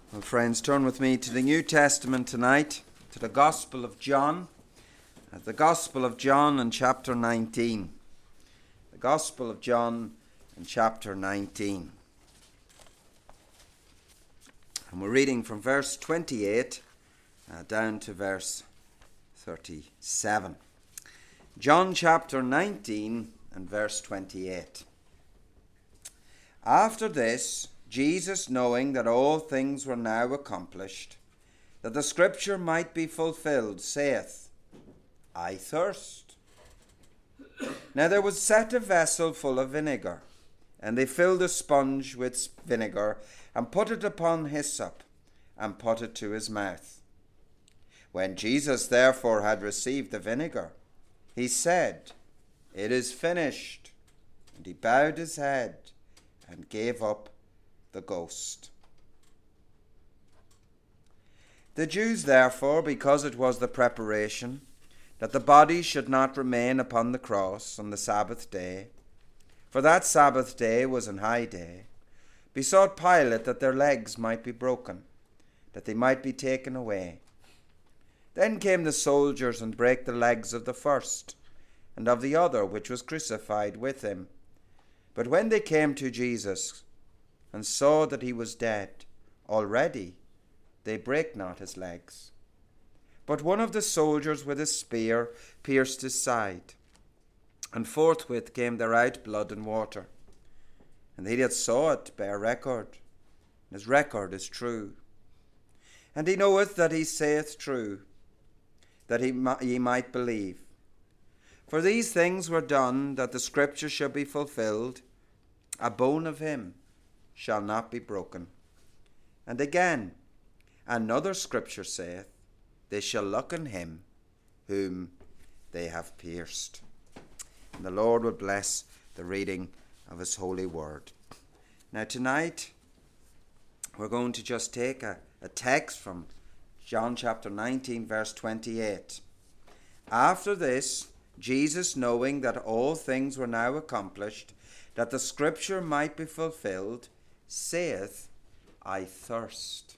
Well, friends, turn with me to the New Testament tonight, to the Gospel of John. The Gospel of John in chapter 19. The Gospel of John in chapter 19. And we're reading from verse 28 down to verse 37. John chapter 19 and verse 28. After this, Jesus, knowing that all things were now accomplished, that the scripture might be fulfilled, saith, I thirst. Now there was set a vessel full of vinegar, and they filled a sponge with vinegar, and put it upon hyssop, and put it to his mouth. When Jesus therefore had received the vinegar, he said, It is finished. And he bowed his head, and gave up the ghost. The Jews therefore, because it was the preparation, that the body should not remain upon the cross on the Sabbath day, for that Sabbath day was an high day, besought Pilate that their legs might be broken, that they might be taken away. Then came the soldiers and brake the legs of the first, and of the other which was crucified with him. But when they came to Jesus, and saw that he was dead already, they brake not his legs. But one of the soldiers with a spear pierced his side, and forthwith came there out blood and water. And he that saw it bare record, and his record is true. And he knoweth that he saith true, that ye might believe. For these things were done, that the scripture should be fulfilled, a bone of him shall not be broken. And again, another scripture saith, They shall look on him whom they have pierced. And the Lord will bless the reading of his holy word. Now tonight, we're going to just take a text from John chapter 19, verse 28. After this, Jesus, knowing that all things were now accomplished, that the scripture might be fulfilled, saith, I thirst.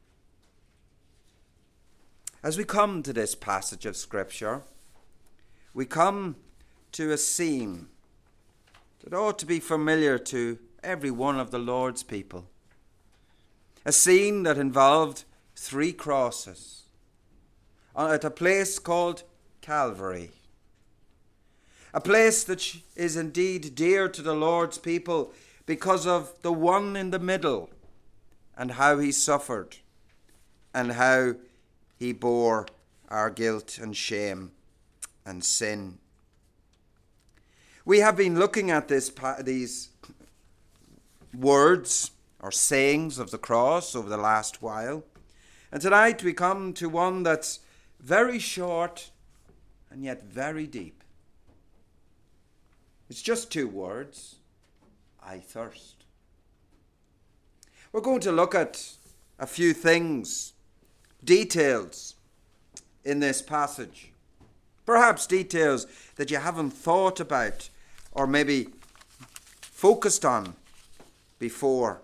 As we come to this passage of Scripture, we come to a scene that ought to be familiar to every one of the Lord's people. A scene that involved 3 crosses at a place called Calvary. A place that is indeed dear to the Lord's people because of the one in the middle and how he suffered and how he bore our guilt and shame and sin. We have been looking at these words or sayings of the cross over the last while. And tonight we come to one that's very short and yet very deep. It's just 2 words. I thirst. We're going to look at a few things, details in this passage. Perhaps details that you haven't thought about or maybe focused on before.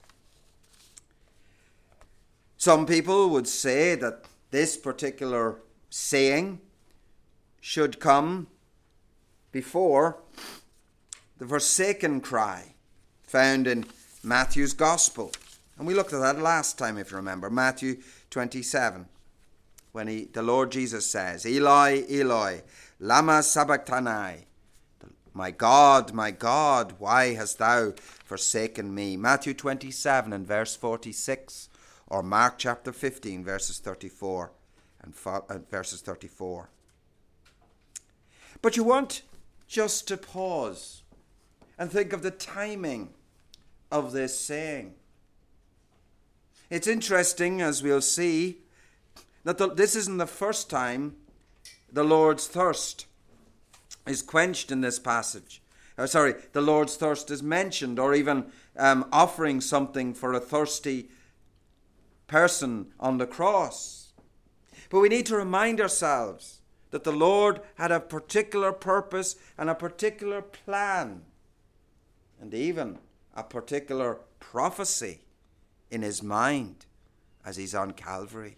Some people would say that this particular saying should come before the forsaken cry found in Matthew's Gospel. And we looked at that last time, if you remember, Matthew 27, when the Lord Jesus says, Eloi, Eloi, lama sabachthani, my God, why hast thou forsaken me? Matthew 27 and verse 46, or Mark chapter 15, verses 34 and verses 34. But you want just to pause and think of the timing of this saying. It's interesting, as we'll see, that this isn't the first time the Lord's thirst is quenched in this passage. The Lord's thirst is mentioned, or even offering something for a thirsty person on the cross. But we need to remind ourselves that the Lord had a particular purpose and a particular plan, and even a particular prophecy in his mind as he's on Calvary.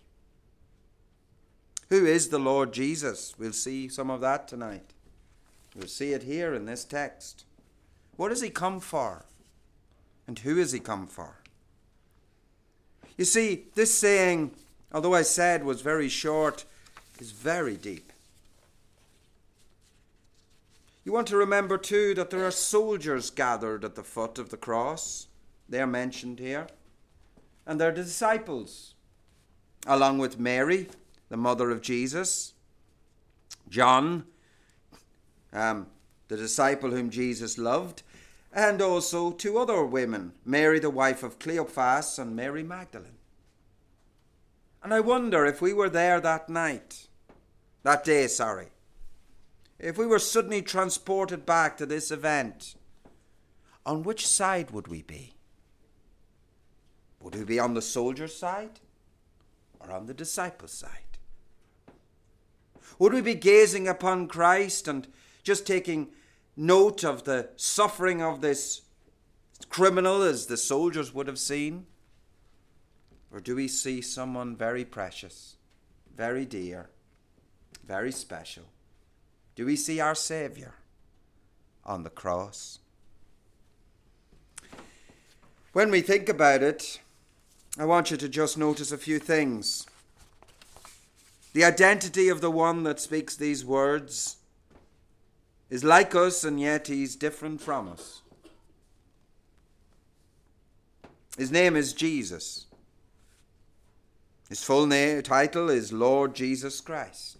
Who is the Lord Jesus? We'll see some of that tonight. We'll see it here in this text. What has he come for? And who has he come for? You see, this saying, although I said was very short, is very deep. You want to remember too that there are soldiers gathered at the foot of the cross. They are mentioned here. And they're the disciples, along with Mary, the mother of Jesus, John, the disciple whom Jesus loved, and also two other women, Mary, the wife of Cleophas, and Mary Magdalene. And I wonder if we were there that day, if we were suddenly transported back to this event, on which side would we be? Would we be on the soldier's side or on the disciples' side? Would we be gazing upon Christ and just taking note of the suffering of this criminal as the soldiers would have seen? Or do we see someone very precious, very dear, very special? Do we see our Saviour on the cross? When we think about it, I want you to just notice a few things. The identity of the one that speaks these words is like us, and yet he's different from us. His name is Jesus. His full title is Lord Jesus Christ.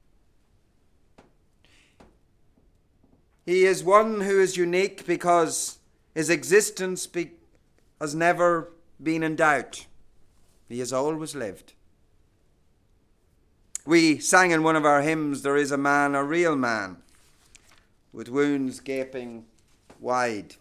He is one who is unique because his existence has never been in doubt. He has always lived. We sang in one of our hymns, "There is a man, a real man, with wounds gaping wide."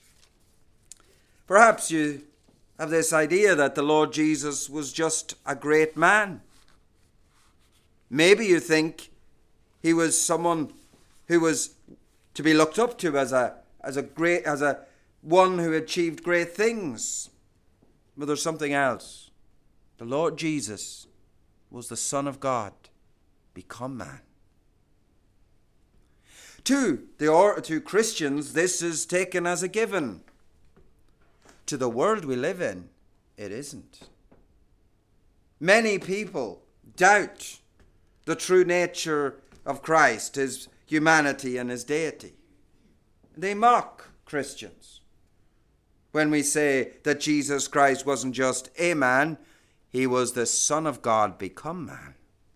Perhaps you have this idea that the Lord Jesus was just a great man. Maybe you think he was someone who was to be looked up to as a one who achieved great things. But there's something else. The Lord Jesus was the Son of God become man. To Christians, this is taken as a given. To the world we live in, it isn't. Many people doubt the true nature of Christ, his humanity and his deity. They mock Christians when we say that Jesus Christ wasn't just a man, he was the Son of God become man.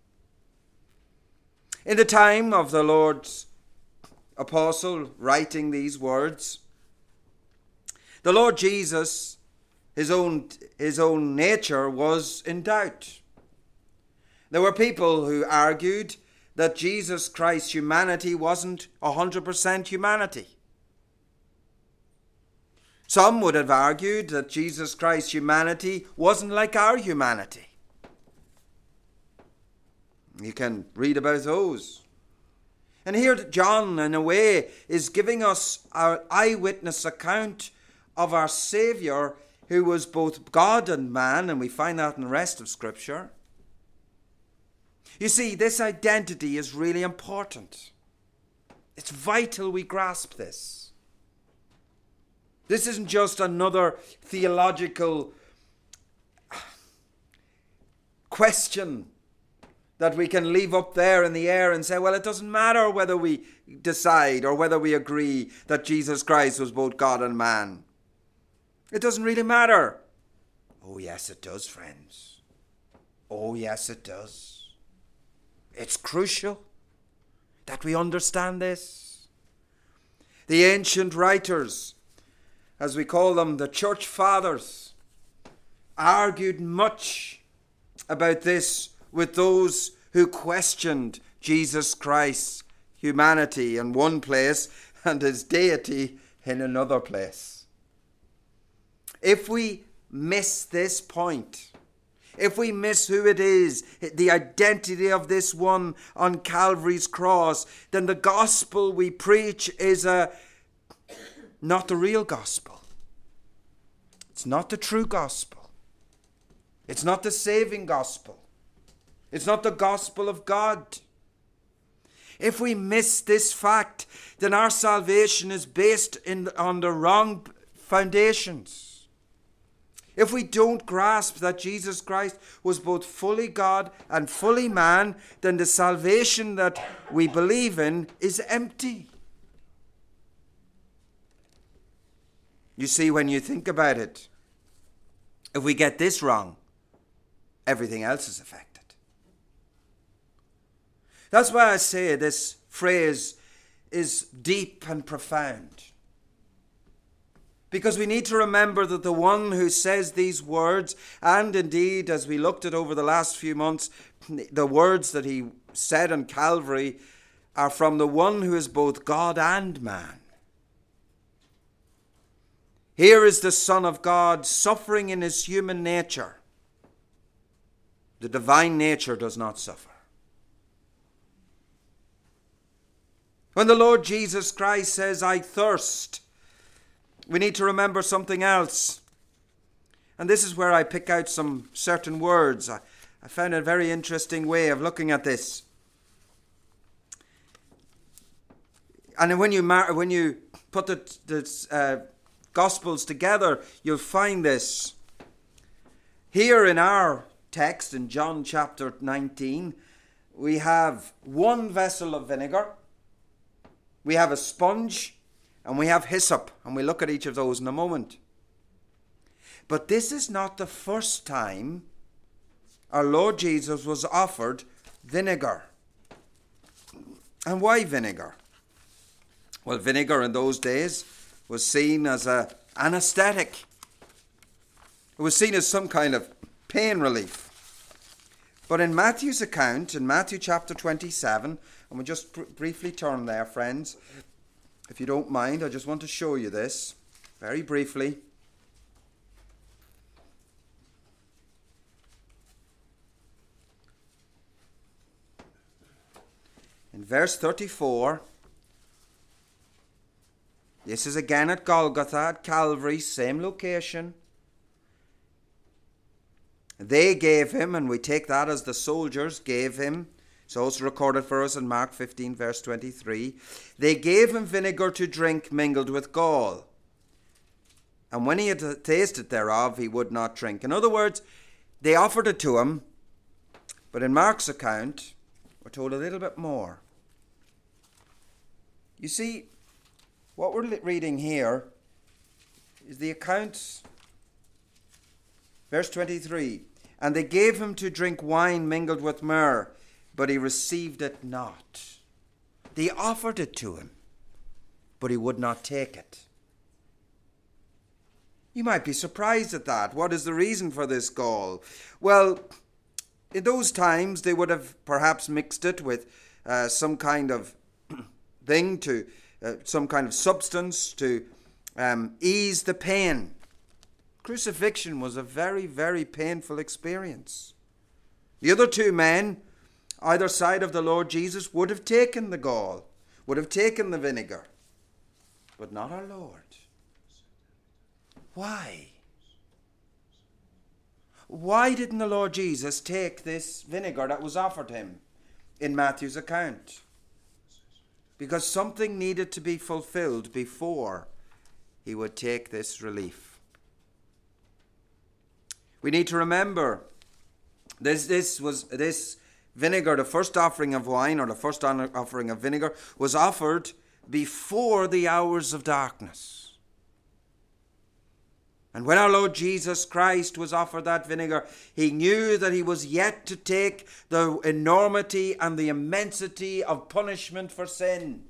In the time of the Lord's apostle writing these words, the Lord Jesus, his own nature was in doubt. There were people who argued that Jesus Christ's humanity wasn't 100% humanity. Some would have argued that Jesus Christ's humanity wasn't like our humanity. You can read about those. And here John, in a way, is giving us our eyewitness account of our Saviour, who was both God and man, and we find that in the rest of Scripture. You see, this identity is really important. It's vital we grasp this. This isn't just another theological question that we can leave up there in the air and say, well, it doesn't matter whether we decide or whether we agree that Jesus Christ was both God and man. It doesn't really matter. Oh, yes, it does, friends. Oh, yes, it does. It's crucial that we understand this. The ancient writers, as we call them, the church fathers, argued much about this with those who questioned Jesus Christ's humanity in one place and his deity in another place. If we miss this point, if we miss who it is, the identity of this one on Calvary's cross, then the gospel we preach is not the real gospel. It's not the true gospel. It's not the saving gospel. It's not the gospel of God. If we miss this fact, then our salvation is based on the wrong foundations. If we don't grasp that Jesus Christ was both fully God and fully man, then the salvation that we believe in is empty. You see, when you think about it, if we get this wrong, everything else is affected. That's why I say this phrase is deep and profound. Because we need to remember that the one who says these words, and indeed, as we looked at over the last few months, the words that he said on Calvary are from the one who is both God and man. Here is the Son of God suffering in his human nature. The divine nature does not suffer. When the Lord Jesus Christ says, I thirst, we need to remember something else. And this is where I pick out some certain words. I found a very interesting way of looking at this. And when you put the Gospels together, you'll find this. Here in our text, in John chapter 19, we have one vessel of vinegar, we have a sponge, and we have hyssop. And we'll look at each of those in a moment. But this is not the first time our Lord Jesus was offered vinegar. And why vinegar? Well, vinegar in those days was seen as an anesthetic. It was seen as some kind of pain relief. But in Matthew's account, in Matthew chapter 27, and we'll just briefly turn there, friends. If you don't mind, I just want to show you this very briefly. In verse 34, this is again at Golgotha, at Calvary, same location. They gave him, and we take that as the soldiers gave him. It's also recorded for us in Mark 15, verse 23. They gave him vinegar to drink mingled with gall. And when he had tasted thereof, he would not drink. In other words, they offered it to him. But in Mark's account, we're told a little bit more. You see, what we're reading here is the account, verse 23. And they gave him to drink wine mingled with myrrh, but he received it not. They offered it to him, but he would not take it. You might be surprised at that. What is the reason for this gall? Well, in those times, they would have perhaps mixed it with some kind of thing some kind of substance to ease the pain. Crucifixion was a very, very painful experience. The other two men, either side of the Lord Jesus, would have taken the gall, would have taken the vinegar, but not our Lord. Why? Why didn't the Lord Jesus take this vinegar that was offered him in Matthew's account? Because something needed to be fulfilled before he would take this relief. We need to remember this vinegar, the first offering of wine or the first offering of vinegar, was offered before the hours of darkness. And when our Lord Jesus Christ was offered that vinegar, he knew that he was yet to take the enormity and the immensity of punishment for sin.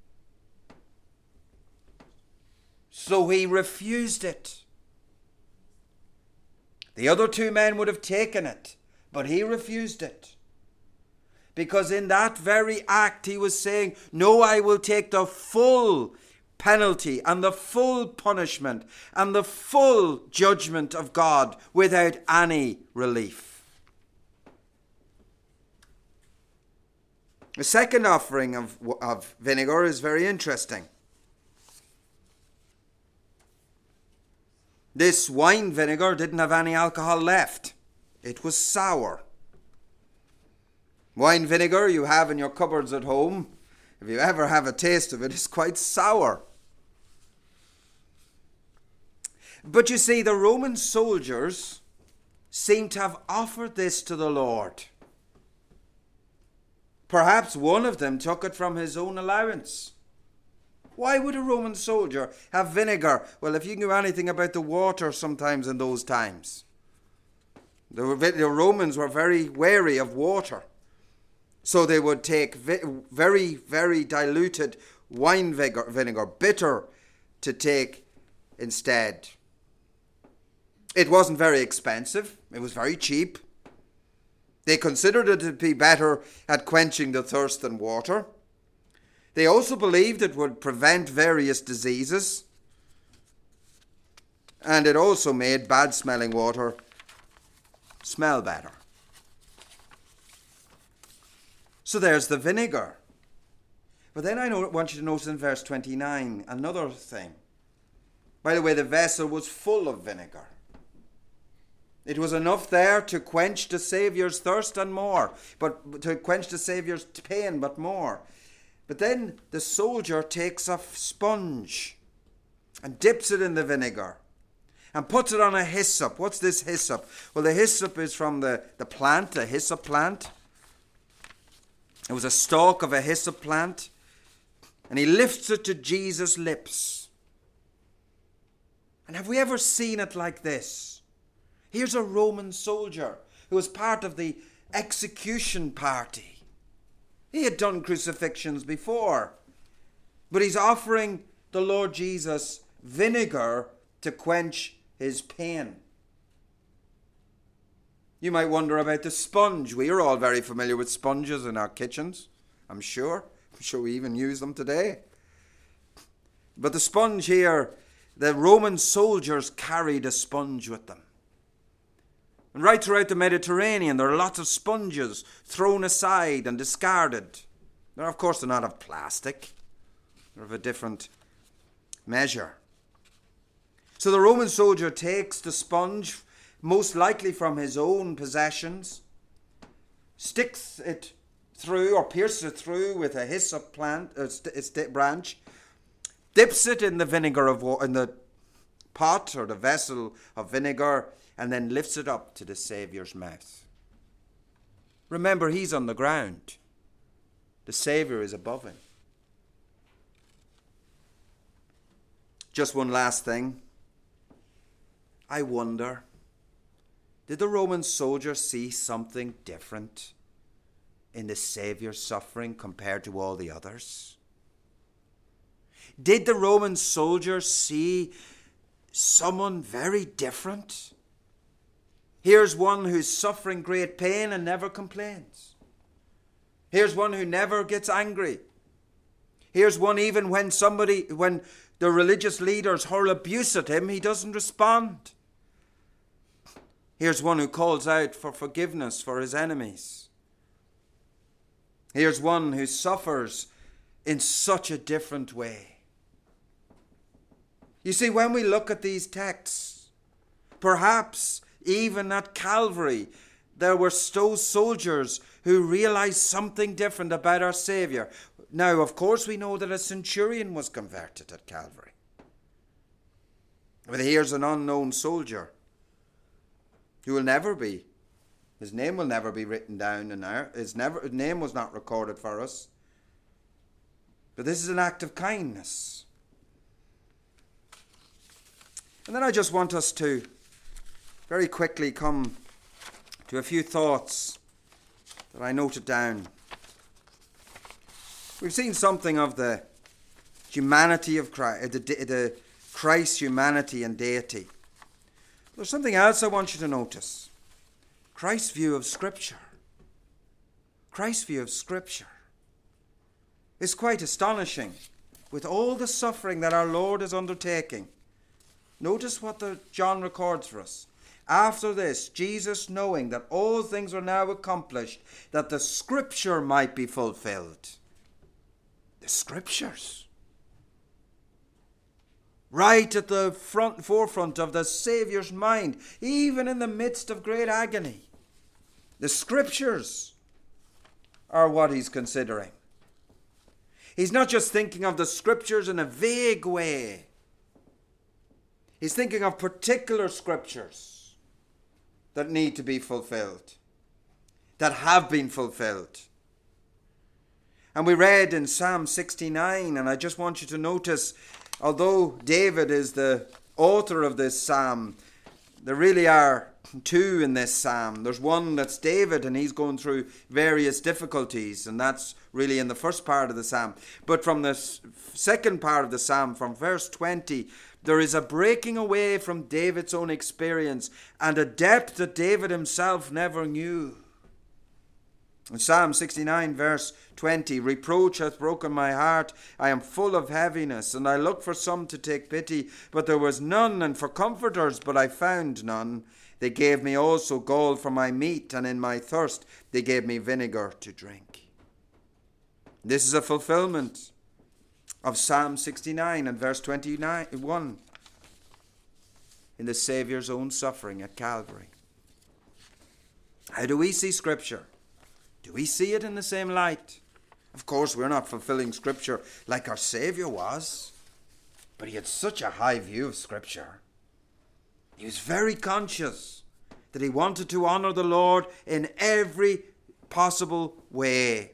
So he refused it. The other two men would have taken it, but he refused it. Because in that very act he was saying, no, I will take the full penalty and the full punishment and the full judgment of God without any relief. The second offering of vinegar is very interesting. This wine vinegar didn't have any alcohol left. It was sour. Wine vinegar you have in your cupboards at home, if you ever have a taste of it, is quite sour. But you see, the Roman soldiers seem to have offered this to the Lord. Perhaps one of them took it from his own allowance. Why would a Roman soldier have vinegar? Well, if you knew anything about the water sometimes in those times, the Romans were very wary of water. So they would take very, very diluted wine vinegar, bitter, to take instead. It wasn't very expensive. It was very cheap. They considered it to be better at quenching the thirst than water. They also believed it would prevent various diseases. And it also made bad-smelling water smell better. So there's the vinegar. But then I want you to notice in verse 29 another thing. By the way, the vessel was full of vinegar. It was enough there to quench the Saviour's thirst and more, but to quench the Saviour's pain, but more. But then the soldier takes a sponge and dips it in the vinegar and puts it on a hyssop. What's this hyssop? Well, the hyssop is from the plant, the hyssop plant. It was a stalk of a hyssop plant, and he lifts it to Jesus' lips. And have we ever seen it like this? Here's a Roman soldier who was part of the execution party. He had done crucifixions before, but he's offering the Lord Jesus vinegar to quench his pain. You might wonder about the sponge. We are all very familiar with sponges in our kitchens, I'm sure. I'm sure we even use them today. But the sponge here, the Roman soldiers carried a sponge with them. And right throughout the Mediterranean, there are lots of sponges thrown aside and discarded. Now, of course, they're not of plastic. They're of a different measure. So the Roman soldier takes the sponge, most likely from his own possessions, sticks it through or pierces it through with a hyssop branch, dips it in the vinegar in the pot or the vessel of vinegar, and then lifts it up to the Saviour's mouth. Remember, he's on the ground. The Saviour is above him. Just one last thing. I wonder, did the Roman soldier see something different in the Saviour's suffering compared to all the others? Did the Roman soldier see someone very different? Here's one who's suffering great pain and never complains. Here's one who never gets angry. Here's one, even when the religious leaders hurl abuse at him, he doesn't respond. Here's one who calls out for forgiveness for his enemies. Here's one who suffers in such a different way. You see, when we look at these texts, perhaps even at Calvary, there were those soldiers who realized something different about our Saviour. Now, of course, we know that a centurion was converted at Calvary. But here's an unknown soldier who will never be. His name will never be written down in there. His name was not recorded for us. But this is an act of kindness. And then I just want us to very quickly come to a few thoughts that I noted down. We've seen something of the humanity of Christ, the Christ's humanity and deity. There's something else I want you to notice. Christ's view of Scripture. Christ's view of Scripture is quite astonishing. With all the suffering that our Lord is undertaking, notice what John records for us. After this, Jesus, knowing that all things are now accomplished, that the Scripture might be fulfilled. The Scriptures. Right at the forefront of the Saviour's mind, even in the midst of great agony. The Scriptures are what he's considering. He's not just thinking of the Scriptures in a vague way. He's thinking of particular Scriptures that need to be fulfilled, that have been fulfilled. And we read in Psalm 69, and I just want you to notice, although David is the author of this psalm, there really are two in this psalm. There's one that's David, and he's going through various difficulties, and that's really in the first part of the psalm. But from the second part of the psalm, from verse 20, there is a breaking away from David's own experience and a depth that David himself never knew. In Psalm 69 verse 20, reproach hath broken my heart, I am full of heaviness, and I looked for some to take pity, but there was none, and for comforters, but I found none. They gave me also gall for my meat, and in my thirst they gave me vinegar to drink. This is a fulfillment of Psalm 69 and verse 21 in the Saviour's own suffering at Calvary. How do we see Scripture? Do we see it in the same light? Of course, we're not fulfilling Scripture like our Saviour was, but he had such a high view of Scripture. He was very conscious that he wanted to honour the Lord in every possible way.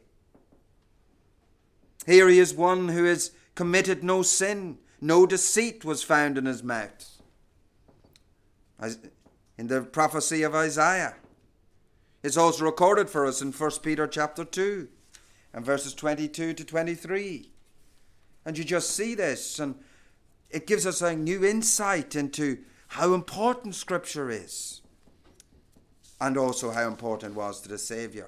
Here he is one who has committed no sin. No deceit was found in his mouth. As in the prophecy of Isaiah. It's also recorded for us in 1 Peter chapter 2 and verses 22 to 23. And you just see this, and it gives us a new insight into how important Scripture is, and also how important it was to the Saviour.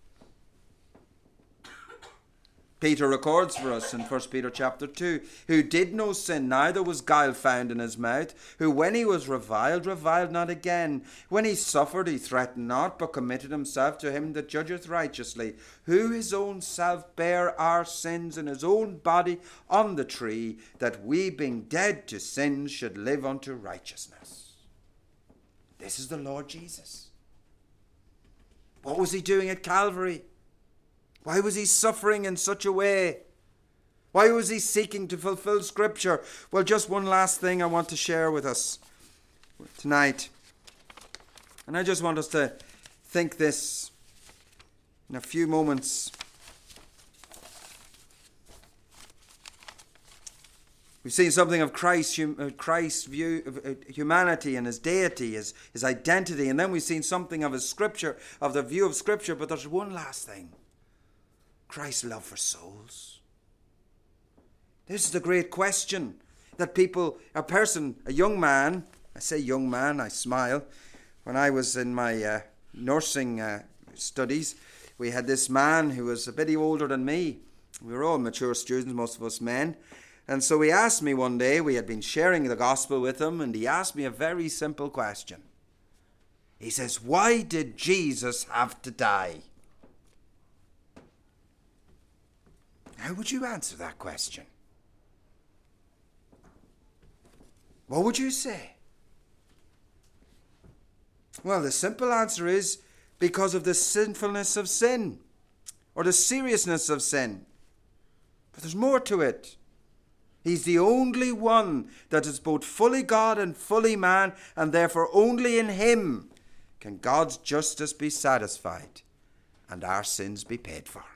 Peter records for us in 1 Peter chapter 2, who did no sin, neither was guile found in his mouth, who when he was reviled not again. When he suffered, he threatened not, but committed himself to him that judgeth righteously, who his own self bare our sins in his own body on the tree, that we being dead to sins should live unto righteousness. This is the Lord Jesus. What was he doing at Calvary? Why was he suffering in such a way? Why was he seeking to fulfill Scripture? Well, just one last thing I want to share with us tonight. And I just want us to think this in a few moments. We've seen something of Christ's view of humanity and his deity, his identity. And then we've seen something of his Scripture, of the view of Scripture. But there's one last thing. Christ's love for souls. This is the great question that a young man, I say young man, I smile. When I was in my nursing studies, we had this man who was a bit older than me. We were all mature students, most of us men. And so he asked me one day, we had been sharing the gospel with him, and he asked me a very simple question. He says, why did Jesus have to die? How would you answer that question? What would you say? Well, the simple answer is because of the sinfulness of sin, or the seriousness of sin. But there's more to it. He's the only one that is both fully God and fully man, and therefore only in him can God's justice be satisfied and our sins be paid for.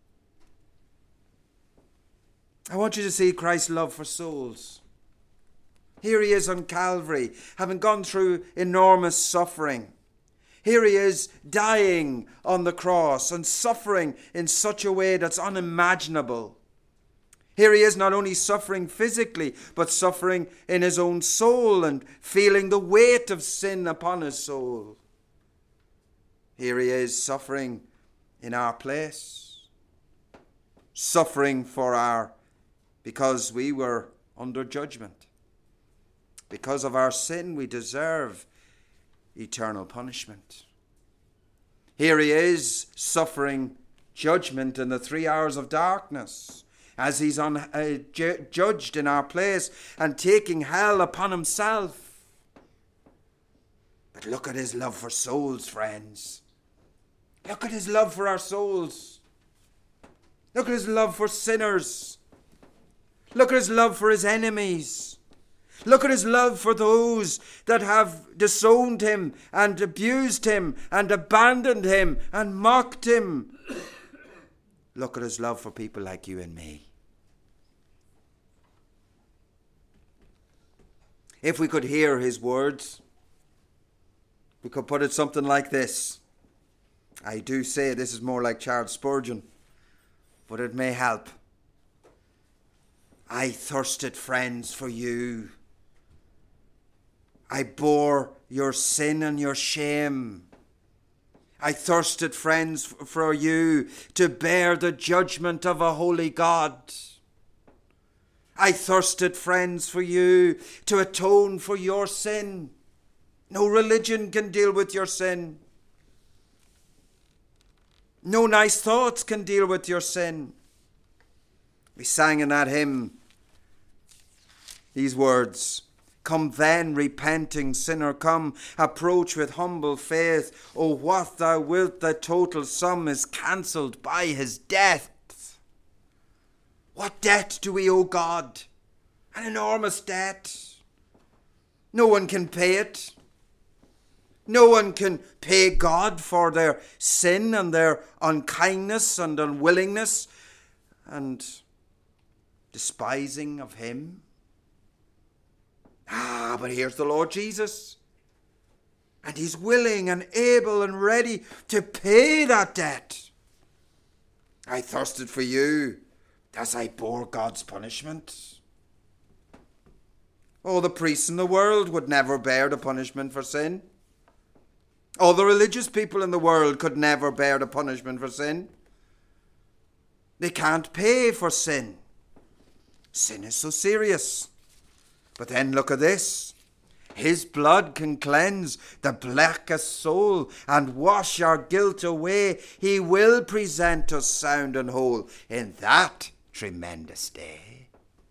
I want you to see Christ's love for souls. Here he is on Calvary, having gone through enormous suffering. Here he is dying on the cross and suffering in such a way that's unimaginable. Here he is not only suffering physically, but suffering in his own soul and feeling the weight of sin upon his soul. Here he is suffering in our place, suffering because we were under judgment. Because of our sin, we deserve eternal punishment. Here he is suffering judgment in the 3 hours of darkness as he's judged in our place and taking hell upon himself. But look at his love for souls, friends. Look at his love for our souls. Look at his love for sinners. Look at his love for his enemies. Look at his love for those that have disowned him and abused him and abandoned him and mocked him. Look at his love for people like you and me. If we could hear his words, we could put it something like this. I do say this is more like Charles Spurgeon, but it may help. I thirsted, friends, for you. I bore your sin and your shame. I thirsted, friends, for you to bear the judgment of a holy God. I thirsted, friends, for you to atone for your sin. No religion can deal with your sin. No nice thoughts can deal with your sin. We sang in that hymn these words. Come then, repenting sinner, come, approach with humble faith. O what thou wilt, the total sum is cancelled by his death. What debt do we owe God? An enormous debt. No one can pay it. No one can pay God for their sin and their unkindness and unwillingness and despising of him. But here's the Lord Jesus. And he's willing and able and ready to pay that debt. I thirsted for you as I bore God's punishment. All the priests in the world would never bear the punishment for sin. All the religious people in the world could never bear the punishment for sin. They can't pay for sin. Sin is so serious. But then look at this. His blood can cleanse the blackest soul and wash our guilt away. He will present us sound and whole in that tremendous day.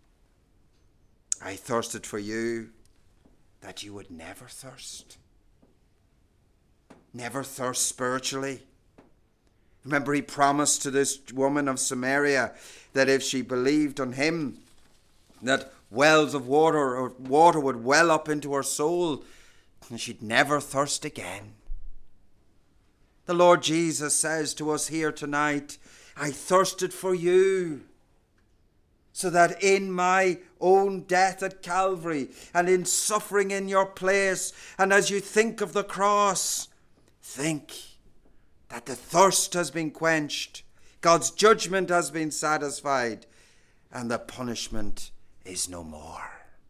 I thirsted for you that you would never thirst. Never thirst spiritually. Remember, he promised to this woman of Samaria that if she believed on him, that wells of water or water would well up into her soul and she'd never thirst again. The Lord Jesus says to us here tonight, I thirsted for you so that in my own death at Calvary and in suffering in your place, and as you think of the cross, think that the thirst has been quenched, God's judgment has been satisfied, and the punishment is no more.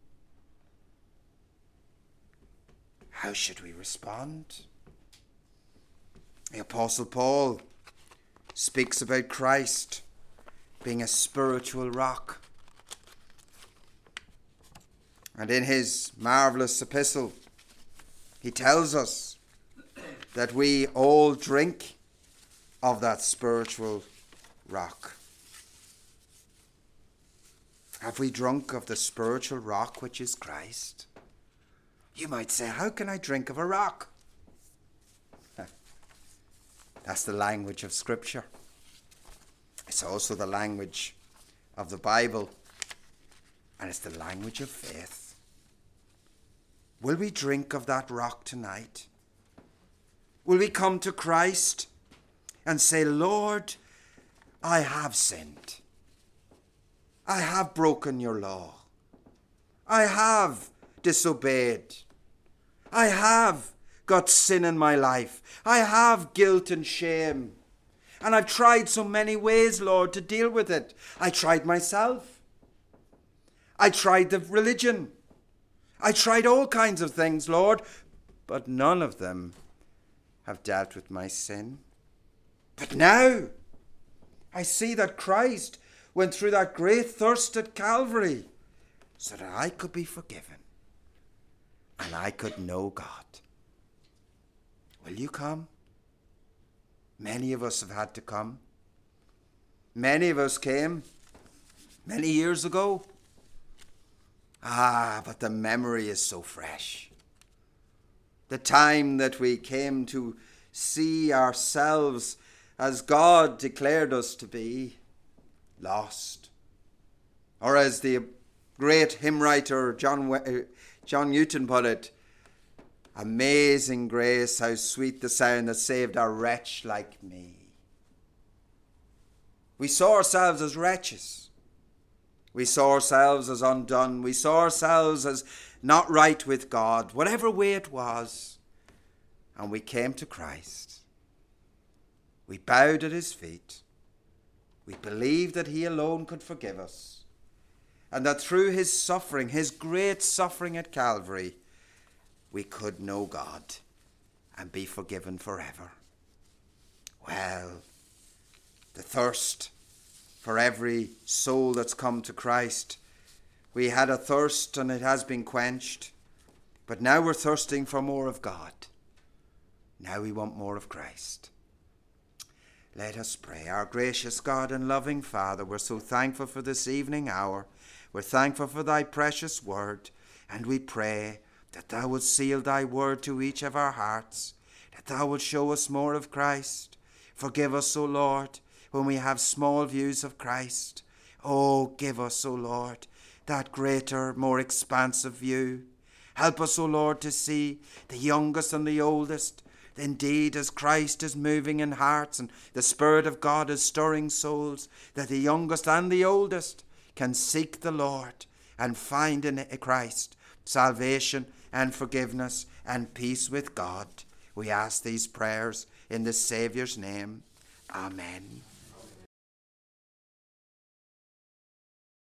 How should we respond? The Apostle Paul speaks about Christ being a spiritual rock. And in his marvelous epistle, he tells us that we all drink of that spiritual rock. Have we drunk of the spiritual rock which is Christ? You might say, how can I drink of a rock? That's the language of Scripture. It's also the language of the Bible. And it's the language of faith. Will we drink of that rock tonight? Will we come to Christ and say, Lord, I have sinned. I have broken your law. I have disobeyed. I have got sin in my life. I have guilt and shame. And I've tried so many ways, Lord, to deal with it. I tried myself. I tried the religion. I tried all kinds of things, Lord, but none of them have dealt with my sin. But now I see that Christ went through that great thirst at Calvary so that I could be forgiven and I could know God. Will you come? Many of us have had to come. Many of us came many years ago. But the memory is so fresh. The time that we came to see ourselves as God declared us to be, lost. Or as the great hymn writer John Newton put it, amazing grace, how sweet the sound that saved a wretch like me. We saw ourselves as wretches. We saw ourselves as undone. We saw ourselves as not right with God, whatever way it was. And we came to Christ. We bowed at his feet. We believed that he alone could forgive us. And that through his suffering, his great suffering at Calvary, we could know God and be forgiven forever. Well, the thirst for every soul that's come to Christ. We had a thirst and it has been quenched. But now we're thirsting for more of God. Now we want more of Christ. Let us pray. Our gracious God and loving Father, we're so thankful for this evening hour. We're thankful for thy precious word. And we pray that thou wilt seal thy word to each of our hearts. That thou wilt show us more of Christ. Forgive us, O Lord, when we have small views of Christ. Oh, give us, O Lord, that greater, more expansive view. Help us, O Lord, to see the youngest and the oldest. Indeed, as Christ is moving in hearts and the Spirit of God is stirring souls, that the youngest and the oldest can seek the Lord and find in Christ salvation and forgiveness and peace with God. We ask these prayers in the Saviour's name. Amen.